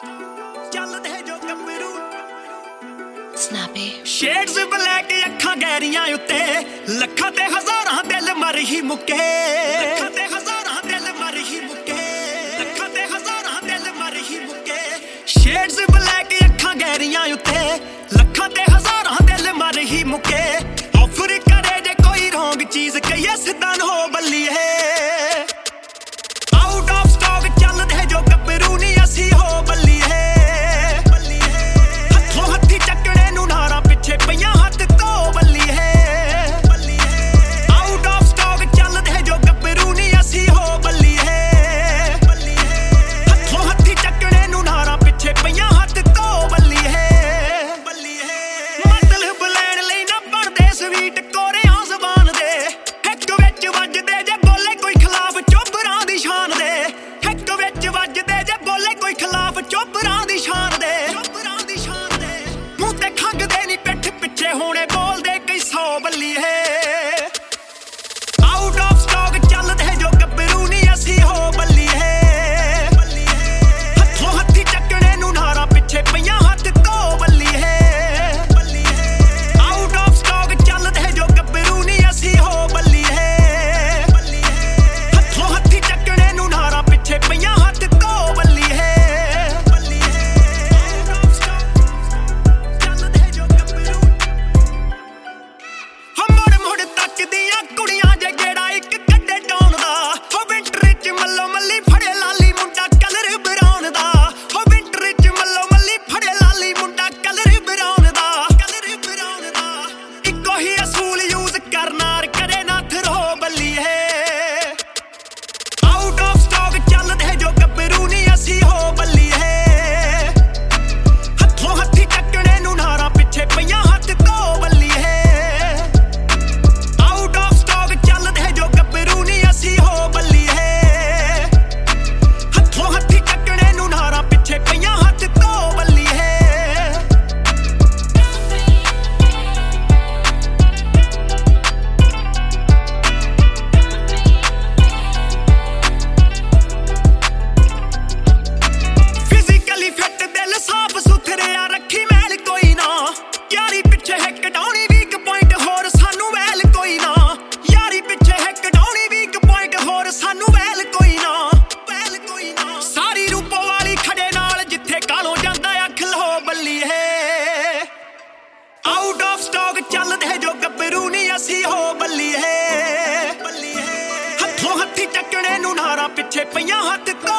ਚੱਲਦੇ ਜੋ ਗੱਭਰੂ Snappy ਸ਼ੇਡਸ ਬਲੈਕ ਅੱਖਾਂ ਗਹਿਰੀਆਂ ਉੱਤੇ ਲੱਖਾਂ ਤੇ ਹਜ਼ਾਰਾਂ ਦਿਲ ਮਰ ਹੀ ਮੁੱਕੇ ਲੱਖਾਂ ਤੇ ਹਜ਼ਾਰਾਂ ਦਿਲ ਮਰ ਹੀ ਮੁੱਕੇ ਲੱਖਾਂ ਤੇ ਹਜ਼ਾਰਾਂ ਦਿਲ ਮਰ ਹੀ ਮੁੱਕੇ ਸ਼ੇਡਸ ਬਲੈਕ ਅੱਖਾਂ ਗਹਿਰੀਆਂ ਉੱਤੇ ਲੱਖਾਂ ਤੇ ਹਜ਼ਾਰਾਂ ਦਿਲ ਮਰ ਹੀ ਮੁੱਕੇ ਆਫਰ ਕਰੇ ਜੇ ਕੋਈ ਰੋਂਗ ਚੀਜ਼ ਕਹੀਏ ਸਿੱਧਾ ਨਾ ਹੋ ਬੱਲੀਏ ਆਊਟ ਆਫ ਸਟਾਕ ਚੱਲਦੇ ਜੋ ਗੱਭਰੂ ਨਹੀਂ ਅਸੀਂ ਹੋ ਬੱਲੀਏ ਪਈਆਂ ਹੱਥ ਤੋਂ ਬੱਲੀਏ ਆਊਟ ਆਫ ਸਟਾਕ ਚੱਲਦੇ ਜੋ ਗੱਭਰੂ ਨਹੀਂ ਅਸੀਂ ਹੋ ਬੱਲੀਏ ਹੱਥੋਂ ਹੱਥੀ ਚੱਕਣੇ ਨੂੰ ਨਾਰਾਂ ਪਿੱਛੇ ਪਈਆਂ ਹੱਥ ਤੋਂ ਬੱਲੀਏ ਮਤਲਬ ਲੈਣ ਲਈ ਨਾ ਬਣਦੇ ਸਵੀਟ ਕੋਰਿਆਂ ਜ਼ਬਾਨ ਦੇ ਇੱਕ ਵਿੱਚ ਵੱਜਦੇ ਜੇ ਬੋਲੇ ਕੋਈ ਖਿਲਾਫ ਚੋਬਰਾਂ ਦੀ ਸ਼ਾਨ ਦੇ ਇੱਕ ਵਿੱਚ ਵੱਜਦੇ ਜੇ ਬੋਲੇ ਕੋਈ ਖਿਲਾਫ ਚੋਬਰਾਂ ਦੀ ਸ਼ਾਨ ਦੇ ਮੂੰਹ ਤੇ ਖੰਗਦੇ ਨਹੀਂ ਪਿੱਛੇ ਹੋਣੇ ਬੋਲਦੇ ਕਈ 100 ਬੱਲੀਏ ਆਊਟ ਆਫ ਸਟਾਕ ਚੱਲਦੇ ਜੋ ਗੱਭਰੂ ਨਹੀਂ ਅਸੀਂ ਹੋ ਬੱਲੀਏ ਹੱਥੋਂ ਹੱਥੀ ਚੱਕਣੇ ਨੂੰ ਨਾਰਾਂ ਪਿੱਛੇ ਪਈਆਂ ਹੱਥ ਤੋਂ ਬੱਲੀਏ ਆਊਟ ਆਫ ਸਟਾਕ ਚੱਲਦੇ ਜੋ ਗੱਭਰੂ ਨਹੀਂ ਅਸੀਂ ਹੋ ਬੱਲੀਏ ਹੱਥੋਂ ਹੱਥੀ ਚੱਕਣੇ ਨੂੰ ਨਾਰਾਂ ਪਿੱਛੇ ਪਈਆਂ ਹੱਥ ਤੋਂ ਬੱਲੀਏ ਤੱਕਦੀਆਂ ਕੁੜੀਆਂ ਜੇ ਗੇੜਾ ਇੱਕ ਕੱਢੇ ਡਾਉਣ ਦਾ ਹੋ ਵਿੰਟਰ ਚ ਮੱਲੋ ਮੱਲੀ ਫੜੇ ਲਾਲੀ ਮੁੰਡਾ ਕਲਰ ਬਰਾਉਨ ਦਾ ਹੋ ਵਿੰਟਰ ਚ ਮੱਲੋ ਮੱਲੀ ਫੜੇ ਲਾਲੀ ਮੁੰਡਾ ਕਲਰ ਬਰਾਉਨ ਦਾ ਇੱਕੋ ਹੀ ਅਸੂਲ ਯੂਜ਼ ਕਰਨਾਰ ਕਰੇ ਨਾ ਥਰੋ ਬੱਲੀਏ ਆਊਟ ਆਫ ਸਟਾਕ ਚੱਲਦੇ ਜੋ ਗੱਭਰੂ ਨਹੀਂ ਅਸੀਂ ਹੋ ਬੱਲੀਏ ਹੱਥੋਂ ਹੱਥੀ ਚੱਕਣੇ ਨੂੰ ਨਾਰਾਂ ਪਿੱਛੇ ਪਈਆਂ ਹੱਥ ਤੋਂ ਬੱਲੀਏ ਅਸੀਂ ਹੋ ਬੱਲੀਏ ਹੱਥੋਂ ਹੱਥੀ ਚੱਕਣੇ ਨੂੰ ਨਾਰਾਂ ਪਿੱਛੇ ਪਈਆਂ ਹੱਥ ਤੋਂ ਬੱਲੀਏ ਫਿਜ਼ੀਕਲੀ ਫਿੱਟ ਦਿਲ ਸਾਫ ਸੁਥਰਿਆ ਰੱਖੀ ਮੈਲ ਕੋਈ ਨਾ ਯਾਰੀ ਪਿੱਛੇ ਹੈ ਕਢਾਉਣੀ ਵੀਕ ਪੁਆਇੰਟ ਹੋਰ ਸਾਨੂੰ ਵੈਲ ਕੋਈ ਨਾ ਯਾਰੀ ਪਿੱਛੇ ਹੈ ਕਢਾਉਣੀ ਵੀਕ ਹੋਰ ਸਾਨੂੰ ਵੈਲ ਕੋਈ ਨਾ ਸਾਰੀ ਰੂਪੋ ਵਾਲੀ ਖੜੇ ਨਾਲ ਜਿੱਥੇ ਕਾਲੋਂ ਜਾਂਦਾ ਅੱਖ ਲੋ ਬੱਲੀਏ ਆਊਟ ਆਫ ਸਟਾਕ ਚੱਲਦੇ ਜੋ ਗੱਭਰੂ ਨਹੀਂ ਅਸੀਂ ਹੋ ਬੱਲੀਏ ਹੱਥੋਂ ਹੱਥੀ ਚੱਕਣੇ ਨੂੰ ਨਾਰਾਂ ਪਿੱਛੇ ਪਈਆਂ ਹੱਥ